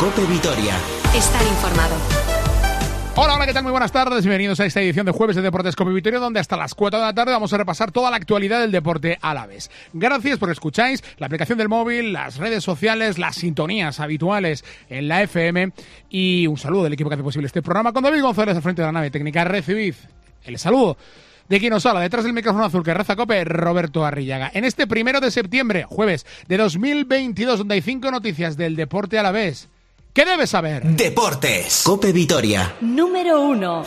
COPE Vitoria. Estar informado. Hola, ¿qué tal? Muy buenas tardes. Bienvenidos a esta edición de Jueves de Deportes COPE Vitoria, donde hasta las 4 de la tarde vamos a repasar toda la actualidad del deporte alavés. Gracias por escucháis la aplicación del móvil, las redes sociales, las sintonías habituales en la FM y un saludo del equipo que hace posible este programa. Con David González al frente de la nave técnica, recibid el saludo de quien os habla, detrás del micrófono azul que reza COPE, Roberto Arrillaga. En este 1 de septiembre, jueves de 2022, donde hay 5 noticias del deporte alavés. ¿Qué debes saber? Deportes. COPE Vitoria. Número 1.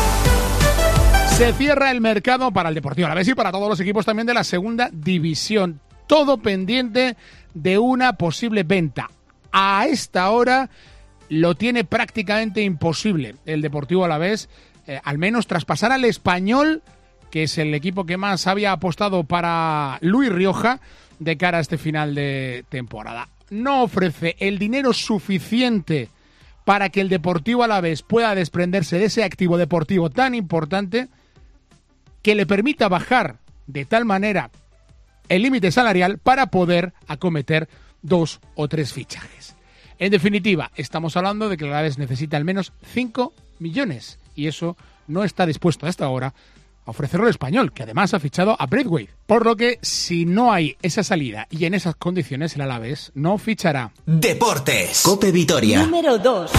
Se cierra el mercado para el Deportivo Alavés y para todos los equipos también de la segunda división. Todo pendiente de una posible venta. A esta hora lo tiene prácticamente imposible el Deportivo Alavés, al menos traspasar al Español, que es el equipo que más había apostado para Luis Rioja de cara a este final de temporada. No ofrece el dinero suficiente para que el Deportivo Alavés pueda desprenderse de ese activo deportivo tan importante que le permita bajar de tal manera el límite salarial para poder acometer 2 o 3 fichajes. En definitiva, estamos hablando de que el Alavés necesita al menos 5 millones y eso no está dispuesto hasta ahora a ofrecerlo el Español, que además ha fichado a Braithwaite. Por lo que, si no hay esa salida y en esas condiciones, el Alavés no fichará. Deportes. COPE Vitoria. Número 2.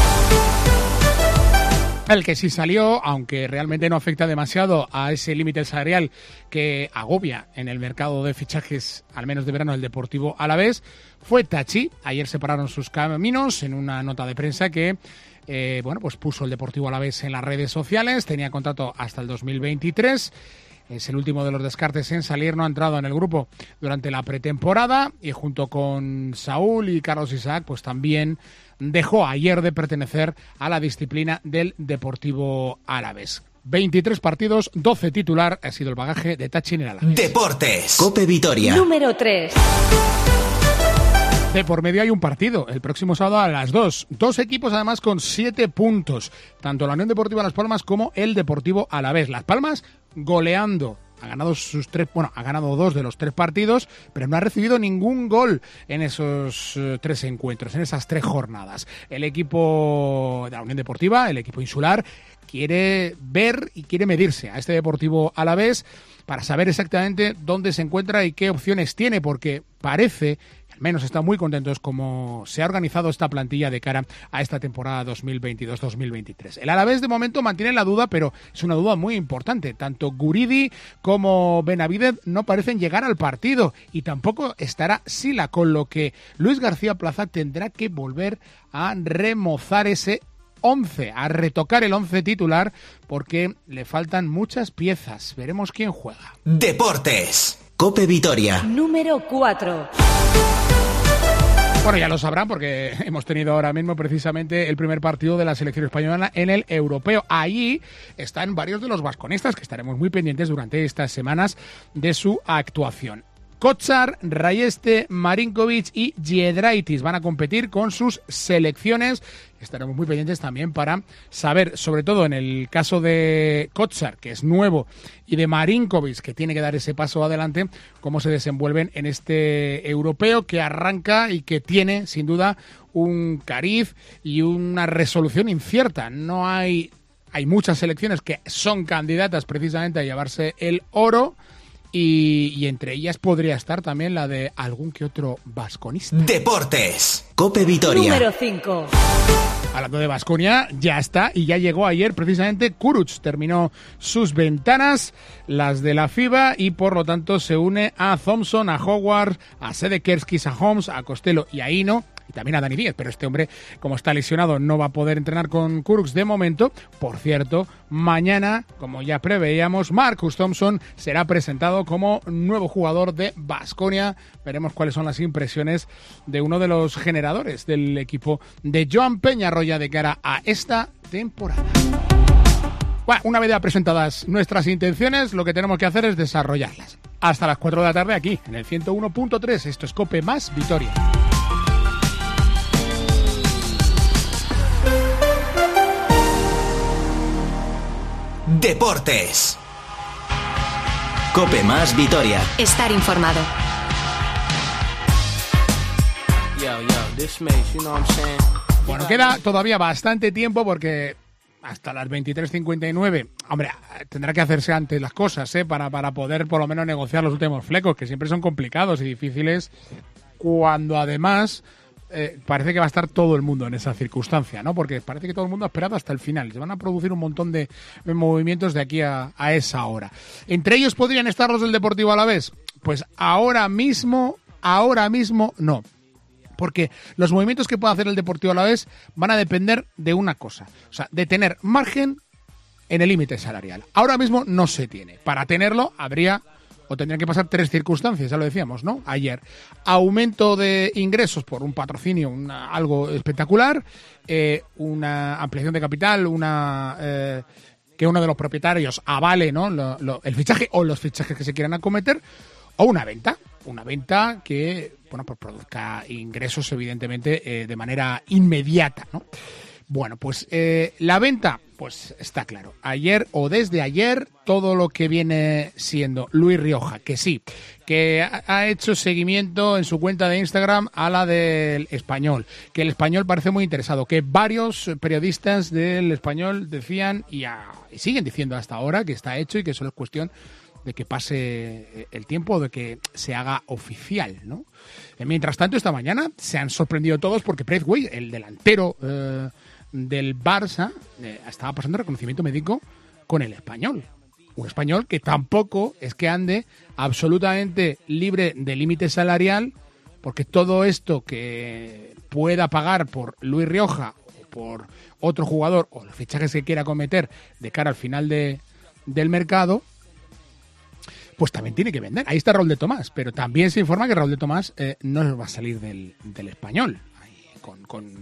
El que sí salió, aunque realmente no afecta demasiado a ese límite salarial que agobia en el mercado de fichajes, al menos de verano, el Deportivo Alavés, fue Tachi. Ayer separaron sus caminos en una nota de prensa que pues puso el Deportivo Alavés en las redes sociales. Tenía contrato hasta el 2023. Es el último de los descartes en salir. No ha entrado en el grupo durante la pretemporada y junto con Saúl y Carlos Isaac, pues también dejó ayer de pertenecer a la disciplina del Deportivo Alavés. 23 partidos, 12 titular, ha sido el bagaje de Tachi en el Alavés. Deportes. COPE Vitoria. Número 3. De por medio hay un partido, el próximo sábado a las 2. 2 equipos además con 7 puntos, tanto la Unión Deportiva Las Palmas como el Deportivo Alavés. Las Palmas goleando. Ha ganado ha ganado 2 de los 3 partidos, pero no ha recibido ningún gol en esos 3 encuentros, en esas 3 jornadas. El equipo de la Unión Deportiva, el equipo insular, quiere ver y quiere medirse a este Deportivo Alavés para saber exactamente dónde se encuentra y qué opciones tiene, porque parece, al menos están muy contentos como se ha organizado esta plantilla de cara a esta temporada 2022-2023. El Alavés de momento mantiene la duda, pero es una duda muy importante. Tanto Guridi como Benavidez no parecen llegar al partido y tampoco estará Sila, con lo que Luis García Plaza tendrá que volver a remozar ese 11, a retocar el 11 titular porque le faltan muchas piezas. Veremos quién juega. Deportes. COPE Vitoria. Número 4. Bueno, ya lo sabrán porque hemos tenido ahora mismo precisamente el primer partido de la selección española en el europeo. Allí están varios de los vasconistas que estaremos muy pendientes durante estas semanas de su actuación. Kotsar, Rayeste, Marinkovic y Giedraitis van a competir con sus selecciones. Estaremos muy pendientes también para saber, sobre todo en el caso de Kotsar, que es nuevo, y de Marinkovic, que tiene que dar ese paso adelante, cómo se desenvuelven en este europeo que arranca y que tiene, sin duda, un cariz y una resolución incierta. No hay muchas selecciones que son candidatas precisamente a llevarse el oro. Y entre ellas podría estar también la de algún que otro vasconista. Deportes. COPE Vitoria. Número 5. Hablando de Baskonia, ya está y ya llegó ayer precisamente Kurucs. Terminó sus ventanas, las de la FIBA, y por lo tanto se une a Thompson, a Howard, a Sedekerskis, a Holmes, a Costello y a Hino. Y también a Dani Díez, pero este hombre, como está lesionado, no va a poder entrenar con Kurucs de momento. Por cierto, mañana, como ya preveíamos, Marcus Thompson será presentado como nuevo jugador de Baskonia. Veremos cuáles son las impresiones de uno de los generadores del equipo de Joan Peñarroya de cara a esta temporada. Bueno, una vez ya presentadas nuestras intenciones, lo que tenemos que hacer es desarrollarlas. Hasta las 4 de la tarde aquí, en el 101.3. Esto es COPE más Vitoria. Deportes. COPE más Vitoria. Estar informado. Yo, this makes, you know what I'm saying? Bueno, queda todavía bastante tiempo porque hasta las 23:59, hombre, tendrá que hacerse antes las cosas, para poder por lo menos negociar los últimos flecos, que siempre son complicados y difíciles cuando además parece que va a estar todo el mundo en esa circunstancia, ¿no? Porque parece que todo el mundo ha esperado hasta el final. Se van a producir un montón de movimientos de aquí a esa hora. Entre ellos podrían estar los del Deportivo Alavés. Pues ahora mismo no. Porque los movimientos que pueda hacer el Deportivo Alavés van a depender de una cosa. O sea, de tener margen en el límite salarial. Ahora mismo no se tiene. Para tenerlo tendrían que pasar 3 circunstancias, ya lo decíamos, ¿no? Ayer, aumento de ingresos por un patrocinio, algo espectacular, una ampliación de capital, que uno de los propietarios avale, ¿no? El fichaje o los fichajes que se quieran acometer, o una venta que, bueno, pues produzca ingresos, evidentemente, de manera inmediata, ¿no? Bueno, pues la venta, pues está claro. Ayer o desde ayer, todo lo que viene siendo Luis Rioja, que sí, que ha hecho seguimiento en su cuenta de Instagram a la del Español, que el Español parece muy interesado, que varios periodistas del Español decían y siguen diciendo hasta ahora que está hecho y que solo es cuestión de que pase el tiempo o de que se haga oficial, ¿no? Mientras tanto, esta mañana se han sorprendido todos porque Braithwaite, el delantero del Barça, estaba pasando reconocimiento médico con el Español. Un Español que tampoco es que ande absolutamente libre de límite salarial, porque todo esto que pueda pagar por Luis Rioja o por otro jugador o los fichajes que quiera cometer de cara al final del mercado, pues también tiene que vender. Ahí está Raúl de Tomás, pero también se informa que Raúl de Tomás no va a salir del Español ahí,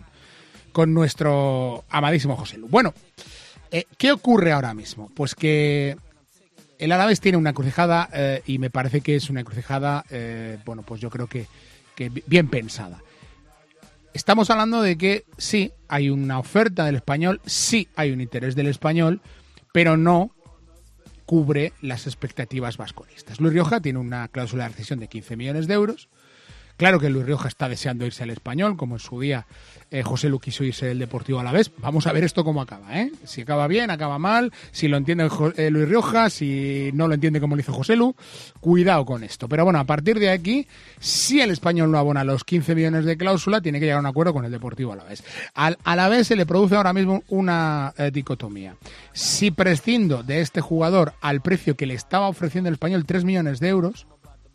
con nuestro amadísimo José Lu. Bueno, ¿qué ocurre ahora mismo? Pues que el Alavés tiene una encrucijada y me parece que es una encrucijada, bueno, pues yo creo que bien pensada. Estamos hablando de que sí hay una oferta del Español, sí hay un interés del Español, pero no cubre las expectativas vasconistas. Luis Rioja tiene una cláusula de rescisión de 15 millones de euros. Claro que Luis Rioja está deseando irse al Español, como en su día José Lu quiso irse del Deportivo Alavés. Vamos a ver esto cómo acaba, ¿eh? Si acaba bien, acaba mal, si lo entiende Luis Rioja, si no lo entiende como lo hizo José Lu. Cuidado con esto. Pero bueno, a partir de aquí, si el Español no abona los 15 millones de cláusula, tiene que llegar a un acuerdo con el Deportivo Alavés. Al Alavés se le produce ahora mismo una dicotomía. Si prescindo de este jugador al precio que le estaba ofreciendo el Español, 3 millones de euros,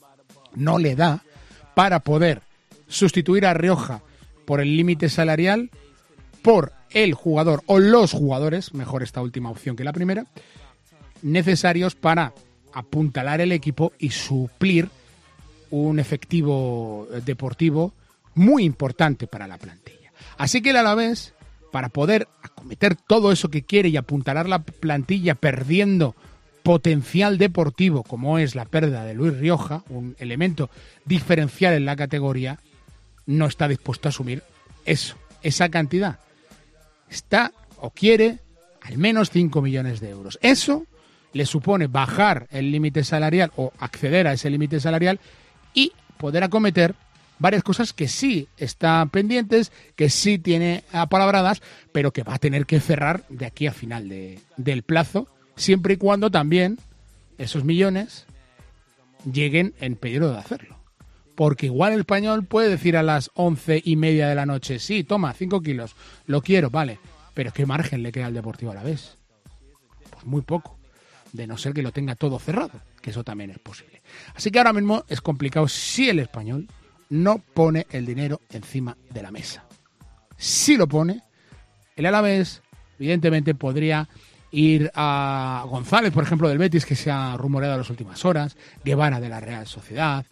no le da para poder sustituir a Rioja por el límite salarial por el jugador o los jugadores, mejor esta última opción que la primera, necesarios para apuntalar el equipo y suplir un efectivo deportivo muy importante para la plantilla. Así que el Alavés, para poder acometer todo eso que quiere y apuntalar la plantilla perdiendo potencial deportivo, como es la pérdida de Luis Rioja, un elemento diferencial en la categoría, no está dispuesto a asumir esa cantidad. Está o quiere al menos 5 millones de euros. Eso le supone bajar el límite salarial o acceder a ese límite salarial y poder acometer varias cosas que sí están pendientes, que sí tiene apalabradas, pero que va a tener que cerrar de aquí a final del plazo, siempre y cuando también esos millones lleguen en peligro de hacerlo. Porque igual el Español puede decir a las 11:30 de la noche, sí, toma, 5 kilos, lo quiero, vale, pero ¿qué margen le queda al Deportivo Alavés? Pues muy poco, de no ser que lo tenga todo cerrado, que eso también es posible. Así que ahora mismo es complicado si el Español no pone el dinero encima de la mesa. Si lo pone, el Alavés evidentemente podría ir a González, por ejemplo, del Betis, que se ha rumoreado en las últimas horas, Guevara de la Real Sociedad,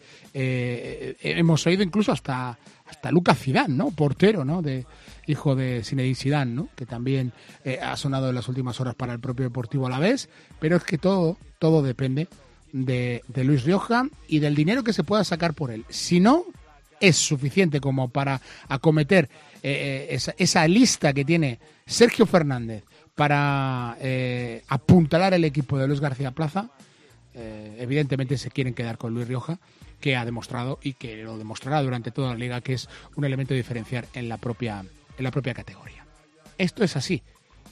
hemos oído incluso hasta Lucas Zidane, ¿no? Portero, ¿no? Hijo de Zinedine Zidane, ¿no? Que también ha sonado en las últimas horas para el propio Deportivo Alavés, pero es que todo depende de Luis Rioja y del dinero que se pueda sacar por él. Si no es suficiente como para acometer esa lista que tiene Sergio Fernández para apuntalar el equipo de Luis García Plaza, evidentemente se quieren quedar con Luis Rioja, que ha demostrado y que lo demostrará durante toda la liga que es un elemento diferencial en la propia la propia categoría. Esto es así.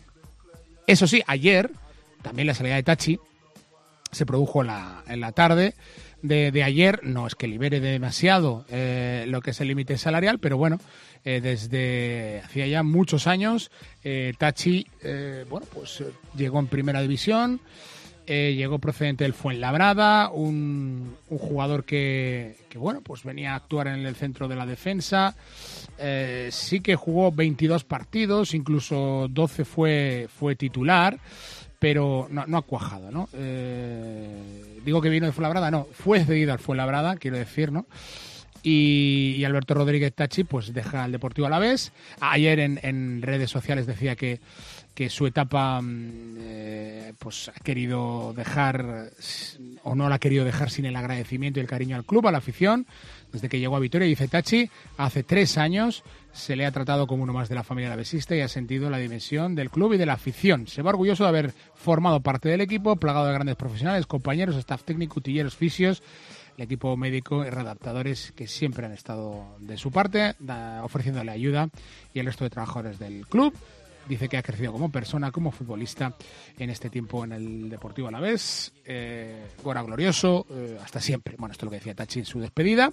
Eso sí, ayer también la salida de Tachi se produjo en la tarde de ayer. No es que libere demasiado lo que es el límite salarial, pero bueno, desde hacía ya muchos años Tachi llegó en primera división, llegó procedente del Fuenlabrada, un jugador que venía a actuar en el centro de la defensa. Sí que jugó 22 partidos, incluso 12 fue titular, pero no ha cuajado, ¿no? Digo que vino de Fuenlabrada, no, fue cedido al Fuenlabrada, quiero decir, ¿no? Y Alberto Rodríguez Tachi pues deja el Deportivo Alavés. Ayer en redes sociales decía que su etapa ha querido dejar, o no la ha querido dejar sin el agradecimiento y el cariño al club, a la afición. Desde que llegó a Vitoria, dice Tachi, hace 3 años se le ha tratado como uno más de la familia alavesista y ha sentido la dimensión del club y de la afición. Se va orgulloso de haber formado parte del equipo, plagado de grandes profesionales, compañeros, staff técnico, utilleros, fisios, el equipo médico y redactadores que siempre han estado de su parte, ofreciéndole ayuda, y el resto de trabajadores del club. Dice que ha crecido como persona, como futbolista en este tiempo en el Deportivo Alavés. Gora glorioso, hasta siempre. Bueno, esto es lo que decía Tachi en su despedida.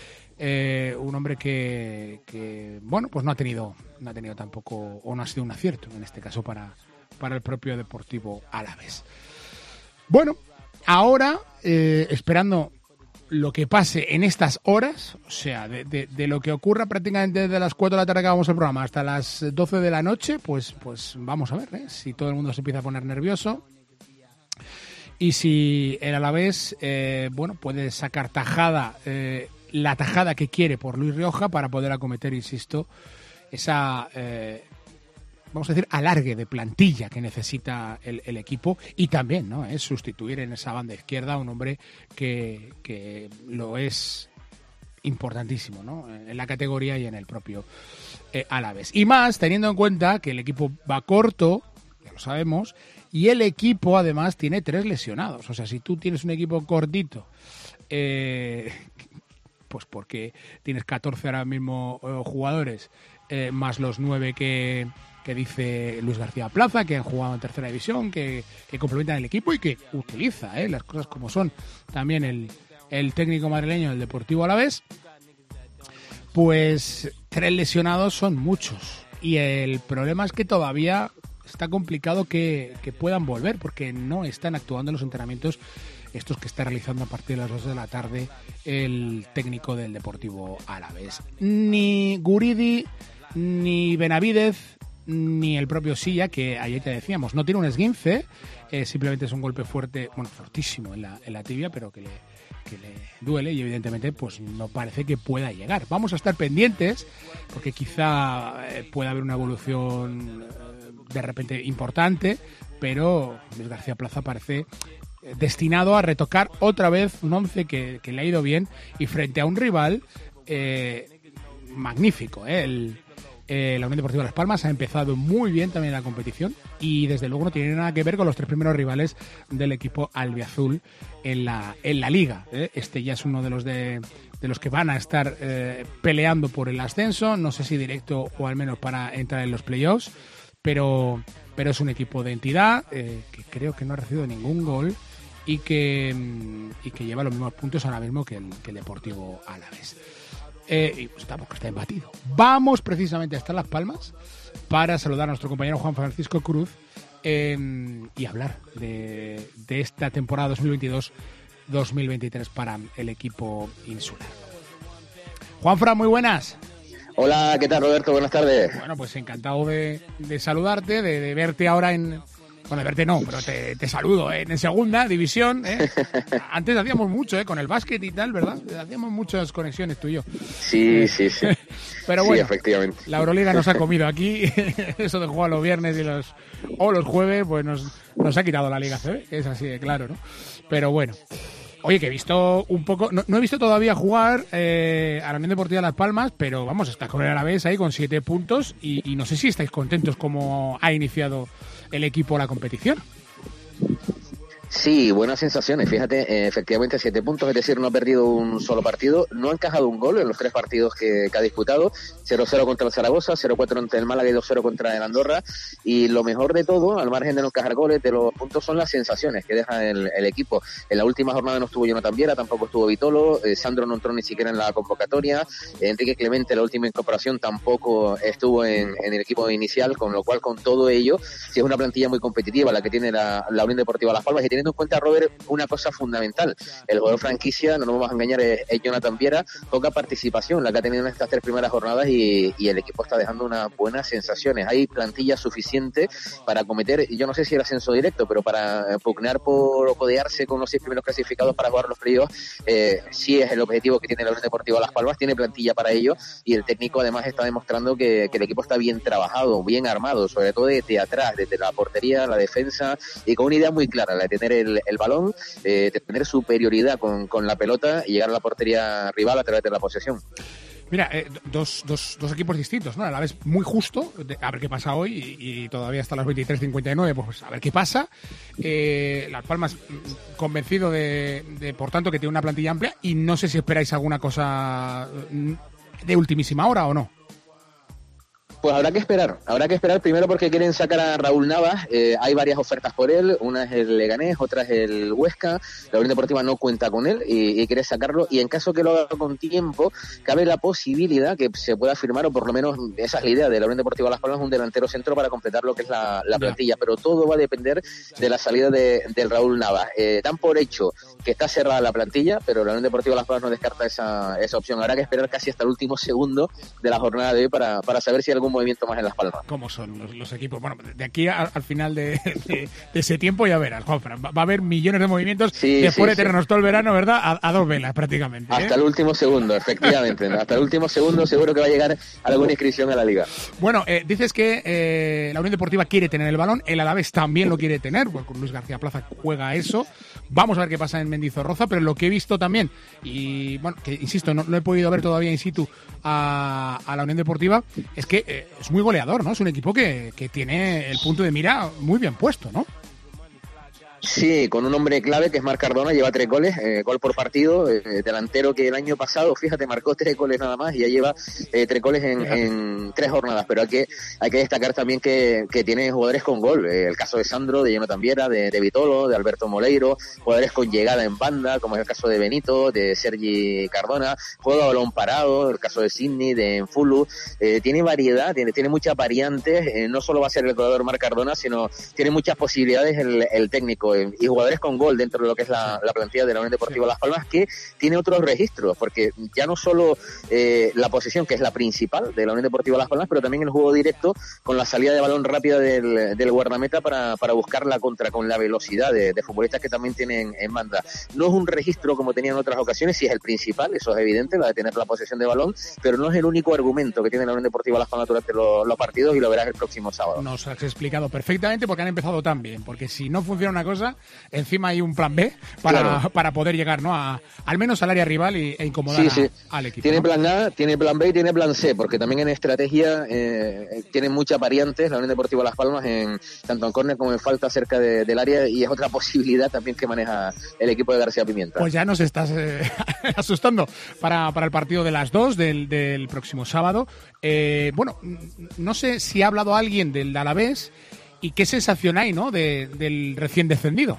Un hombre que no ha tenido tampoco, o no ha sido un acierto en este caso para el propio Deportivo Alavés. Bueno, ahora esperando lo que pase en estas horas, o sea, de lo que ocurra prácticamente desde las 4 de la tarde que acabamos el programa hasta las 12 de la noche, pues vamos a ver, si todo el mundo se empieza a poner nervioso y si el Alavés puede sacar tajada, la tajada que quiere por Luis Rioja para poder acometer, insisto, esa vamos a decir, alargue de plantilla que necesita el equipo, y también, ¿no?, es sustituir en esa banda izquierda a un hombre que lo es importantísimo, ¿no?, en la categoría y en el propio Alavés. Y más teniendo en cuenta que el equipo va corto, ya lo sabemos, y el equipo además tiene 3 lesionados. O sea, si tú tienes un equipo cortito, pues porque tienes 14 ahora mismo jugadores, más los 9 que dice Luis García Plaza, que han jugado en tercera división, que complementan el equipo y que utiliza las cosas como son también el técnico madrileño del Deportivo Alavés, pues 3 lesionados son muchos. Y el problema es que todavía está complicado que puedan volver, porque no están actuando en los entrenamientos estos que está realizando a partir de las 2 de la tarde el técnico del Deportivo Alavés. Ni Guridi, ni Benavidez, ni el propio Silla, que ayer te decíamos, no tiene un esguince, simplemente es un golpe fuerte, fortísimo en la tibia, pero que le duele, y evidentemente pues no parece que pueda llegar. Vamos a estar pendientes, porque quizá pueda haber una evolución de repente importante, pero Luis García Plaza parece destinado a retocar otra vez un 11 que le ha ido bien, y frente a un rival magnífico, la Unión Deportiva Las Palmas ha empezado muy bien también la competición, y desde luego no tiene nada que ver con los 3 primeros rivales del equipo albiazul en la liga. Este ya es uno de los que van a estar peleando por el ascenso, no sé si directo o al menos para entrar en los playoffs, pero es un equipo de entidad, que creo que no ha recibido ningún gol y que lleva los mismos puntos ahora mismo que el Deportivo Alavés. Y pues tampoco está embatido. Vamos precisamente hasta Las Palmas para saludar a nuestro compañero Juan Francisco Cruz y hablar de esta temporada 2022-2023 para el equipo insular. Juanfran, muy buenas. Hola, ¿qué tal, Roberto? Buenas tardes. Bueno, pues encantado de saludarte, de verte ahora bueno, de verte no, pero te saludo en segunda división. Antes hacíamos mucho con el básquet y tal, ¿verdad? Hacíamos muchas conexiones tú y yo. Sí. Pero bueno, sí, efectivamente. La Euroliga nos ha comido aquí. Eso de jugar los viernes o los jueves, pues nos ha quitado la Liga CB, que es así de claro, ¿no? Pero bueno. Oye, que he visto un poco... No he visto todavía jugar a la Unión Deportiva Las Palmas, pero vamos, está con el Alavés ahí con 7 puntos y no sé si estáis contentos como ha iniciado el equipo la competición. Sí, buenas sensaciones. Fíjate, efectivamente 7 puntos, es decir, no ha perdido un solo partido, no ha encajado un gol en los 3 partidos que ha disputado, 0-0 contra el Zaragoza, 0-4 ante el Málaga y 2-0 contra el Andorra, y lo mejor de todo, al margen de no encajar goles, de los puntos son las sensaciones que deja el equipo. En la última jornada no estuvo Jonathan Viera, tampoco estuvo Vitolo, Sandro no entró ni siquiera en la convocatoria, Enrique Clemente, la última incorporación, tampoco estuvo en el equipo inicial, con lo cual, con todo ello, sí es una plantilla muy competitiva la que tiene la Unión Deportiva Las Palmas, y teniendo en cuenta, Robert, una cosa fundamental, el jugador franquicia, no nos vamos a engañar, es Jonathan Viera, poca participación la que ha tenido en estas 3 primeras jornadas, y el equipo está dejando unas buenas sensaciones. Hay plantilla suficiente para cometer, yo no sé si el ascenso directo, pero para pugnar por codearse con los 6 primeros clasificados para jugar los playoffs, sí es el objetivo que tiene la Unión Deportiva Las Palmas, tiene plantilla para ello, y el técnico además está demostrando que el equipo está bien trabajado, bien armado, sobre todo desde atrás, desde la portería, la defensa, y con una idea muy clara, la de tener el balón, de tener superioridad con la pelota y llegar a la portería rival a través de la posesión. Mira, dos equipos distintos, ¿no? A la vez muy justo, a ver qué pasa hoy, y todavía hasta las 23:59, pues a ver qué pasa. Las Palmas convencido de, por tanto, que tiene una plantilla amplia, y no sé si esperáis alguna cosa de ultimísima hora o no. Pues habrá que esperar primero porque quieren sacar a Raúl Navas, hay varias ofertas por él, una es el Leganés, otra es el Huesca, la Unión Deportiva no cuenta con él y quiere sacarlo, y en caso que lo haga con tiempo, cabe la posibilidad que se pueda firmar, o por lo menos esa es la idea de la Unión Deportiva Las Palmas, un delantero centro para completar lo que es la plantilla, pero todo va a depender de la salida del Raúl Navas. Dan por hecho que está cerrada la plantilla, pero la Unión Deportiva Las Palmas no descarta esa opción. Habrá que esperar casi hasta el último segundo de la jornada de hoy para saber si hay algún movimiento más en Las Palmas. ¿Cómo son los equipos? Bueno, de aquí al final de ese tiempo ya verás, Juanfran, va a haber millones de movimientos después de tenernos todo el verano, ¿verdad? A 2 velas prácticamente. Hasta el último segundo, efectivamente. Hasta el último segundo seguro que va a llegar alguna inscripción a la Liga. Bueno, dices que la Unión Deportiva quiere tener el balón, el Alavés también lo quiere tener, porque Luis García Plaza juega eso. Vamos a ver qué pasa en Mendizorroza, pero lo que he visto también, y bueno, que insisto, no he podido ver todavía in situ a la Unión Deportiva, es que es muy goleador, ¿no? Es un equipo que tiene el punto de mira muy bien puesto, ¿no? Sí, con un hombre clave que es Marc Cardona, lleva 3 goles, gol por partido, delantero que el año pasado, fíjate, marcó 3 goles nada más y ya lleva 3 goles en 3 jornadas, pero hay que destacar también que tiene jugadores con gol, el caso de Sandro, de Jonathan Viera, de Vitolo, de Alberto Moleiro, jugadores con llegada en banda, como es el caso de Benito, de Sergi Cardona, juega balón parado, el caso de Sidney, de Enfulu, tiene variedad, tiene muchas variantes, no solo va a ser el goleador Marc Cardona, sino tiene muchas posibilidades el técnico, y jugadores con gol dentro de lo que es la plantilla de la Unión Deportiva Las Palmas, que tiene otros registros, porque ya no solo la posesión, que es la principal de la Unión Deportiva Las Palmas, pero también el juego directo con la salida de balón rápida del guardameta para buscar la contra con la velocidad de futbolistas que también tienen en banda. No es un registro como tenía en otras ocasiones, sí es el principal, eso es evidente, la de tener la posesión de balón, pero no es el único argumento que tiene la Unión Deportiva Las Palmas durante los partidos, y lo verás el próximo sábado. Nos has explicado perfectamente porque han empezado tan bien, porque si no funciona una cosa, encima hay un plan B para poder llegar, ¿no? Al menos al área rival e incomodar al equipo. Tiene, ¿no?, plan A, tiene plan B y tiene plan C, porque también en estrategia tiene muchas variantes la Unión Deportiva Las Palmas, tanto en córner como en falta cerca del área, y es otra posibilidad también que maneja el equipo de García Pimienta. Pues ya nos estás asustando para el partido de las 2 del próximo sábado. Bueno, no sé si ha hablado alguien del Alavés y qué sensación hay, ¿no?, del recién descendido.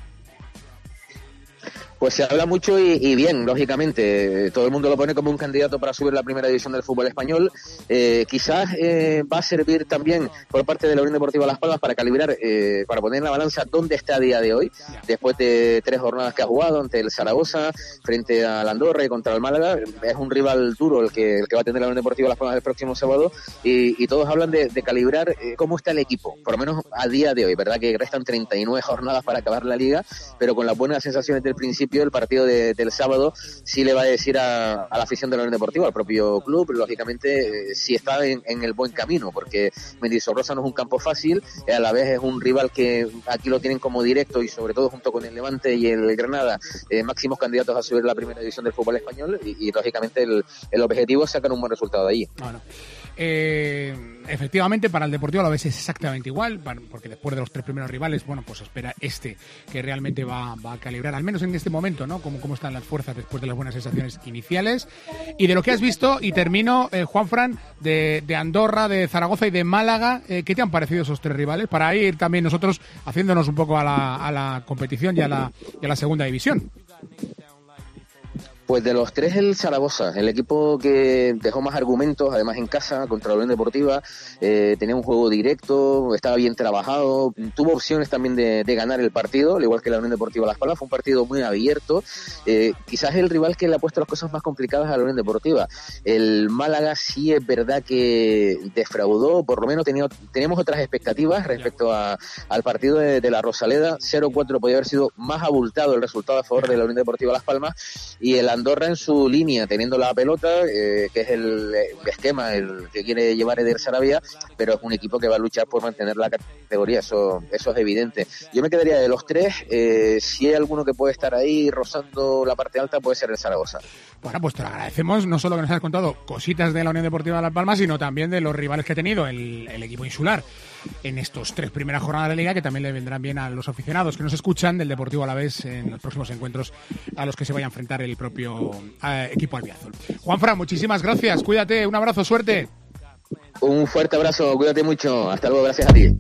Pues se habla mucho y bien, lógicamente. Todo el mundo lo pone como un candidato para subir la primera división del fútbol español. Quizás va a servir también por parte de la Unión Deportiva Las Palmas para calibrar, para poner en la balanza dónde está a día de hoy, después de 3 jornadas que ha jugado ante el Zaragoza, frente al Andorra y contra el Málaga. Es un rival duro el que va a tener la Unión Deportiva Las Palmas el próximo sábado, y todos hablan de calibrar cómo está el equipo, por lo menos a día de hoy. Verdad que restan 39 jornadas para acabar la liga, pero con las buenas sensaciones del principio, el partido del sábado sí le va a decir a la afición de la Unión Deportiva, al propio club, lógicamente, si está en el buen camino, porque Mendizorroza no es un campo fácil, a la vez es un rival que aquí lo tienen como directo, y sobre todo junto con el Levante y el Granada, máximos candidatos a subir la primera división del fútbol español, y lógicamente el objetivo es sacar un buen resultado de allí. Bueno. Efectivamente, para el Deportivo Alavés es exactamente igual, porque después de los 3 primeros rivales, bueno, pues espera que realmente va a calibrar, al menos en este momento, ¿no? Cómo están las fuerzas después de las buenas sensaciones iniciales. Y de lo que has visto, y termino, Juanfran, de Andorra, de Zaragoza y de Málaga, ¿qué te han parecido esos 3 rivales? Para ir también nosotros haciéndonos un poco a la competición y a la segunda división. Pues de los 3 el Zaragoza, el equipo que dejó más argumentos, además en casa, contra la Unión Deportiva, tenía un juego directo, estaba bien trabajado, tuvo opciones también de ganar el partido, al igual que la Unión Deportiva Las Palmas, fue un partido muy abierto, quizás el rival que le ha puesto las cosas más complicadas a la Unión Deportiva. El Málaga sí es verdad que defraudó, por lo menos teníamos otras expectativas respecto al partido de la Rosaleda. 0-4 podía haber sido más abultado el resultado a favor de la Unión Deportiva Las Palmas, y el Andorra en su línea, teniendo la pelota, que es el esquema el que quiere llevar Eder Sarabia, pero es un equipo que va a luchar por mantener la categoría, eso es evidente. Yo me quedaría de los 3, si hay alguno que puede estar ahí rozando la parte alta, puede ser el Zaragoza. Bueno, pues te lo agradecemos, no solo que nos has contado cositas de la Unión Deportiva de Las Palmas, sino también de los rivales que ha tenido el equipo insular en estos 3 primeras jornadas de Liga, que también le vendrán bien a los aficionados que nos escuchan del Deportivo Alavés en los próximos encuentros a los que se vaya a enfrentar el propio equipo albiazul. Juanfran, muchísimas gracias, cuídate, un abrazo, suerte. Un fuerte abrazo, cuídate mucho, hasta luego, gracias a ti.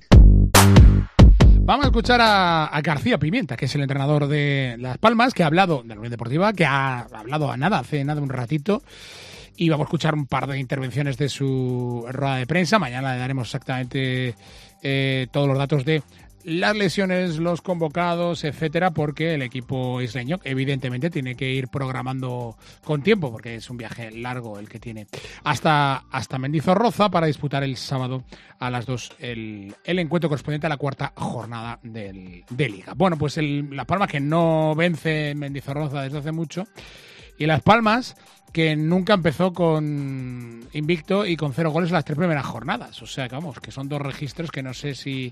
Vamos a escuchar a García Pimienta, que es el entrenador de Las Palmas, que ha hablado de la Unión Deportiva, que ha hablado hace nada un ratito, y vamos a escuchar un par de intervenciones de su rueda de prensa. Mañana le daremos exactamente todos los datos de las lesiones, los convocados, etcétera, porque el equipo isleño evidentemente tiene que ir programando con tiempo, porque es un viaje largo el que tiene hasta Mendizorroza para disputar el sábado a las 2 el encuentro correspondiente a la 4ª jornada de Liga. Bueno, pues Las Palmas, que no vence en Mendizorroza desde hace mucho, y Las Palmas, que nunca empezó con invicto y con 0 goles en las 3 primeras jornadas. O sea que vamos, que son 2 registros que no sé si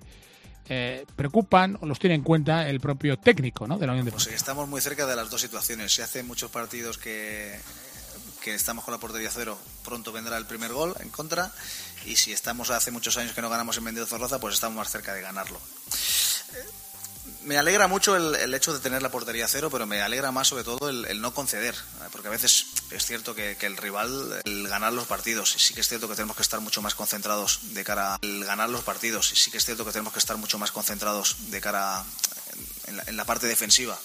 preocupan o los tiene en cuenta el propio técnico, ¿no?, de la Unión Deportiva. Pues estamos muy cerca de las 2 situaciones. Si hace muchos partidos que estamos con la portería 0, pronto vendrá el primer gol en contra, y si estamos hace muchos años que no ganamos en Mendizorroza, pues estamos más cerca de ganarlo. Me alegra mucho el hecho de tener la portería 0, pero me alegra más sobre todo el no conceder, porque a veces es cierto que el rival, el ganar los partidos, sí que es cierto que tenemos que estar mucho más concentrados de cara al ganar los partidos, sí que es cierto que tenemos que estar mucho más concentrados de cara en la parte defensiva.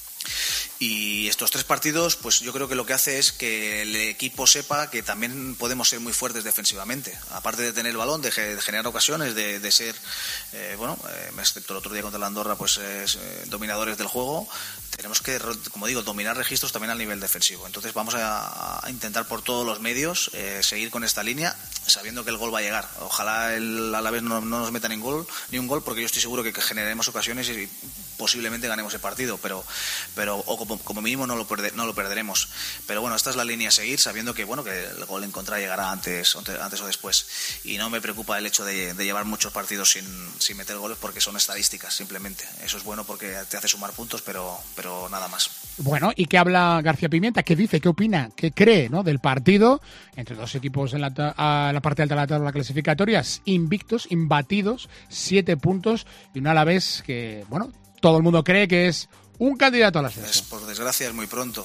Y estos 3 partidos, pues yo creo que lo que hace es que el equipo sepa que también podemos ser muy fuertes defensivamente. Aparte de tener el balón, de generar ocasiones, de ser, excepto el otro día contra la Andorra, pues dominadores del juego, tenemos que, como digo, dominar registros también al nivel defensivo. Entonces vamos a intentar por todos los medios seguir con esta línea, sabiendo que el gol va a llegar. Ojalá el Alavés no nos meta ni un gol, porque yo estoy seguro que generaremos ocasiones y posiblemente ganemos el partido, pero como mínimo no lo perderemos. Pero bueno, esta es la línea a seguir, sabiendo que el gol en contra llegará antes o después. Y no me preocupa el hecho de llevar muchos partidos sin meter goles, porque son estadísticas, simplemente. Eso es bueno porque te hace sumar puntos, pero nada más. Bueno, ¿y qué habla García Pimienta? ¿Qué dice? ¿Qué opina? ¿Qué cree, ¿no?, del partido entre 2 equipos en la parte alta de la tabla clasificatoria, invictos, imbatidos, 7 puntos, y un Alavés que, todo el mundo cree que es un candidato al ascenso? Por desgracia es muy pronto.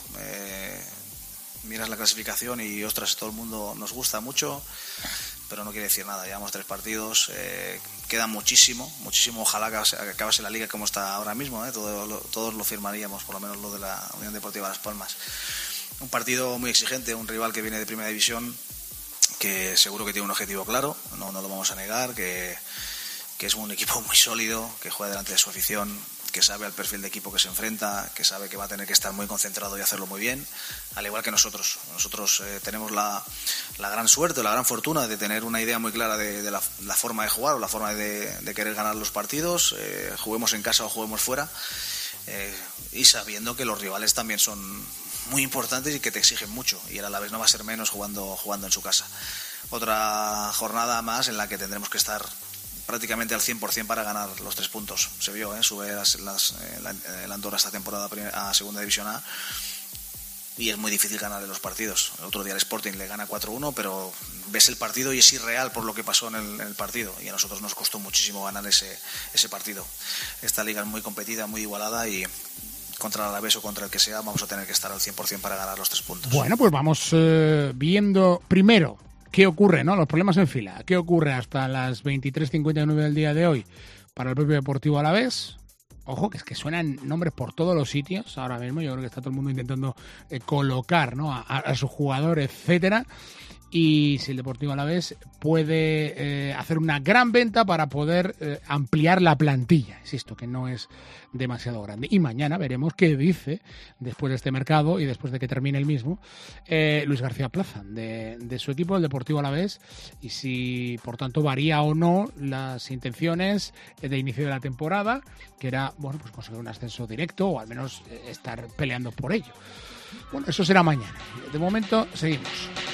Miras la clasificación y, ostras, todo el mundo nos gusta mucho, pero no quiere decir nada. Llevamos 3 partidos, queda muchísimo. Ojalá acabase la Liga como está ahora mismo, todos lo firmaríamos, por lo menos lo de la Unión Deportiva Las Palmas. Un partido muy exigente, un rival que viene de Primera División, que seguro que tiene un objetivo claro, no lo vamos a negar, que es un equipo muy sólido, que juega delante de su afición, que sabe al perfil de equipo que se enfrenta, que sabe que va a tener que estar muy concentrado y hacerlo muy bien, al igual que nosotros. Nosotros tenemos la gran suerte, la gran fortuna de tener una idea muy clara de la forma de jugar o la forma de querer ganar los partidos, juguemos en casa o juguemos fuera, y sabiendo que los rivales también son muy importantes y que te exigen mucho, y el Alavés no va a ser menos jugando en su casa. Otra jornada más en la que tendremos que estar prácticamente al 100% para ganar los 3 puntos. Se vio, sube el Andorra esta temporada a Segunda División A, y es muy difícil ganarle los partidos. El otro día el Sporting le gana 4-1, pero ves el partido y es irreal por lo que pasó en el partido, y a nosotros nos costó muchísimo ganar ese partido. Esta liga es muy competida, muy igualada, y contra el Alavés o contra el que sea vamos a tener que estar al 100% para ganar los 3 puntos. Bueno, pues vamos viendo primero qué ocurre, ¿no? Los problemas en fila. ¿Qué ocurre hasta las 23:59 del día de hoy para el propio Deportivo Alavés? Ojo, que es que suenan nombres por todos los sitios ahora mismo. Yo creo que está todo el mundo intentando colocar, ¿no?, a su jugador, etcétera. Y si el Deportivo Alavés puede hacer una gran venta para poder ampliar la plantilla. Insisto, que no es demasiado grande. Y mañana veremos qué dice, después de este mercado y después de que termine el mismo, Luis García Plaza, de su equipo, el Deportivo Alavés, y si, por tanto, varía o no las intenciones de inicio de la temporada, que era, bueno, pues conseguir un ascenso directo o al menos estar peleando por ello. Bueno, eso será mañana. De momento, seguimos.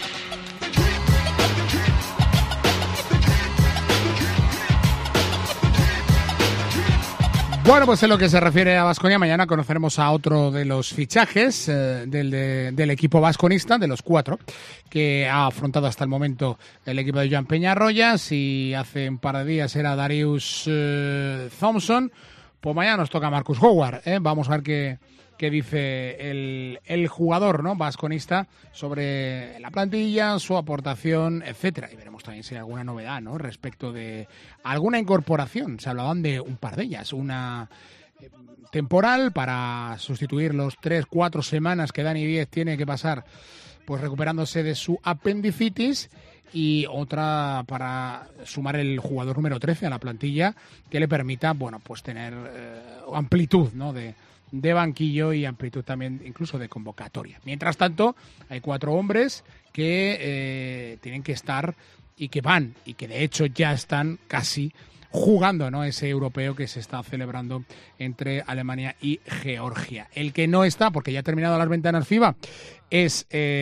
Bueno, pues en lo que se refiere a Baskonia, mañana conoceremos a otro de los fichajes del equipo vasconista, de los 4, que ha afrontado hasta el momento el equipo de Joan Peñarroya. Y hace un par de días era Darius Thompson, pues mañana nos toca Marcus Howard. Vamos a ver qué dice el jugador, ¿no?, vasconista sobre la plantilla, su aportación, etcétera. Y veremos también si hay alguna novedad, ¿no?, respecto de alguna incorporación. Se hablaban de un par de ellas, una temporal para sustituir los 3-4 semanas que Dani Díez tiene que pasar pues recuperándose de su apendicitis, y otra para sumar el jugador número 13 a la plantilla, que le permita, bueno, pues tener amplitud, ¿no?, de banquillo y amplitud también incluso de convocatoria. Mientras tanto, hay 4 hombres que tienen que estar y que van, y que de hecho ya están casi jugando, ¿no?, ese europeo que se está celebrando entre Alemania y Georgia. El que no está, porque ya ha terminado las ventanas FIBA, es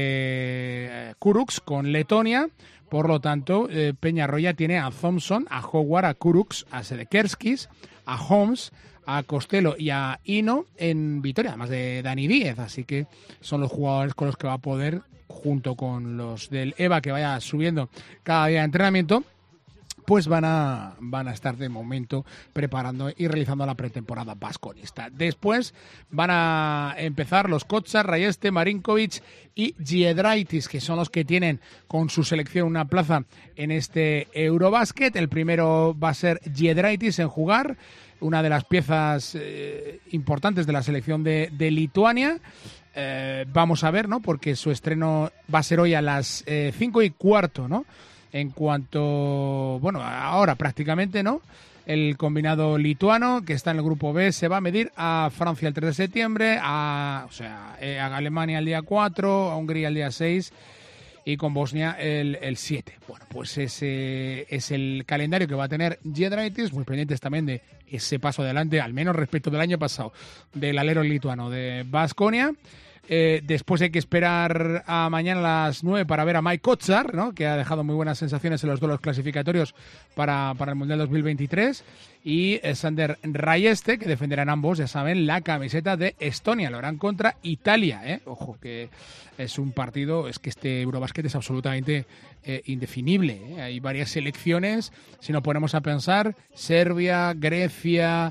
Kurucs con Letonia. Por lo tanto, Peñarroya tiene a Thompson, a Howard, a Kurucs, a Sedekerskis, a Holmes, a Costello y a Hino en Vitoria, además de Dani Díez. Así que son los jugadores con los que va a poder, junto con los del EVA, que vaya subiendo cada día de entrenamiento, pues van a estar de momento preparando y realizando la pretemporada vasconista. Después van a empezar los Kotsar, Rayeste, Marinkovic y Giedraitis, que son los que tienen con su selección una plaza en este Eurobasket. El primero va a ser Giedraitis en jugar, una de las piezas importantes de la selección de Lituania. Vamos a ver, ¿no?, porque su estreno va a ser hoy a las 5:15, ¿no? En cuanto, bueno, ahora prácticamente, ¿no?, el combinado lituano, que está en el grupo B, se va a medir a Francia el 3 de septiembre, a Alemania el día 4, a Hungría el día 6 y con Bosnia el 7. Bueno, pues ese es el calendario que va a tener Giedraitis, muy pendientes también de ese paso adelante, al menos respecto del año pasado, del alero lituano de Baskonia. Después hay que esperar a mañana a las 9 para ver a Mike Kotsar, ¿no?, que ha dejado muy buenas sensaciones en los duelos clasificatorios para el Mundial 2023, y Sander Rayeste, que defenderán ambos, ya saben, la camiseta de Estonia. Lo harán contra Italia, ¿eh? Ojo, que es un partido, es que este Eurobasket es absolutamente indefinible, ¿eh? Hay varias selecciones, si nos ponemos a pensar, Serbia, Grecia,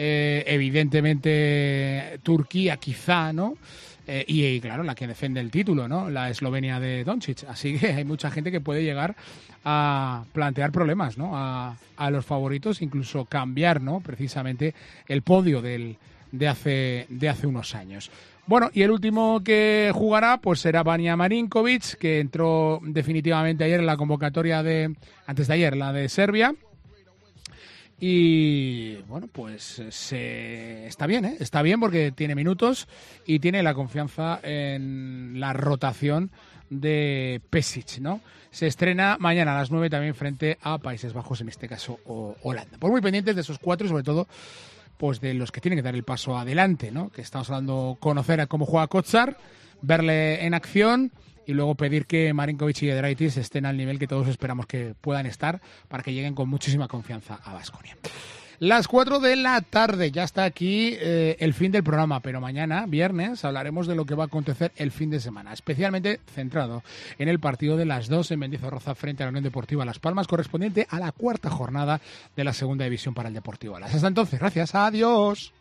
evidentemente Turquía quizá, ¿no? Y claro, la que defiende el título, ¿no?, la Eslovenia de Doncic. Así que hay mucha gente que puede llegar a plantear problemas, ¿no?, a los favoritos, incluso cambiar, ¿no?, precisamente el podio de hace unos años. Bueno, y el último que jugará pues será Vanja Marinkovic, que entró definitivamente ayer en la convocatoria antes de ayer, la de Serbia. Y bueno, pues está bien, ¿eh? Está bien porque tiene minutos y tiene la confianza en la rotación de Pesic, ¿no? Se estrena mañana a las 9 también frente a Países Bajos, en este caso Holanda. Pues muy pendientes de esos 4 y sobre todo pues de los que tienen que dar el paso adelante, ¿no? Que estamos hablando, conocer a cómo juega Kotsar, verle en acción y luego pedir que Marinkovic y Giedraitis estén al nivel que todos esperamos que puedan estar para que lleguen con muchísima confianza a Baskonia. Las 4 de la tarde, ya está aquí el fin del programa, pero mañana, viernes, hablaremos de lo que va a acontecer el fin de semana, especialmente centrado en el partido de las 2 en Mendizorroza frente a la Unión Deportiva Las Palmas, correspondiente a la 4ª jornada de la Segunda División para el Deportivo Alas. Hasta entonces, gracias, adiós.